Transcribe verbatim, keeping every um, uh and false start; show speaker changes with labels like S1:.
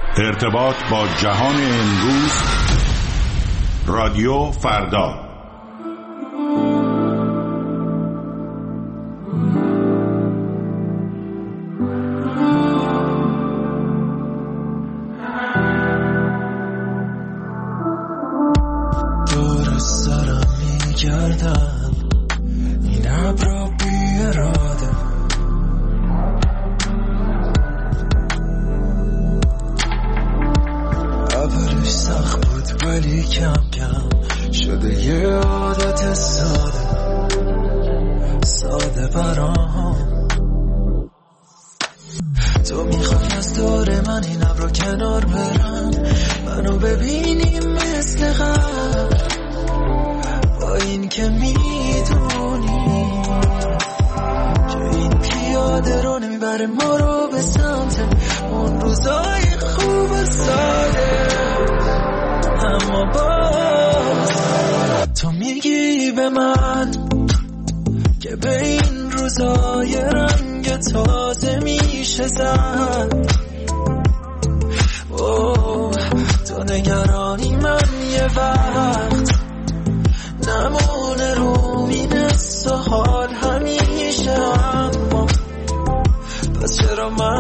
S1: ارتباط با جهان امروز، رادیو فردا.
S2: دور سرم میگردم این ابرا بی اراده، اولش سخت بود ولی کم کم شده یه عادت ساده ساده برام. تو میخوای از دور من این ابرا کنار برن، منو ببینی مثل قبل، با این که میدونی که این پیاده رو نمیبره ما رو به سمت اون روزای خوب ساده. اما باز تو میگی به من که به این روزای رنگ تازه میشه زد. اوه تو نگرانی من یه وقت نمونه رو مینست و حال همیشه، اما پس چرا من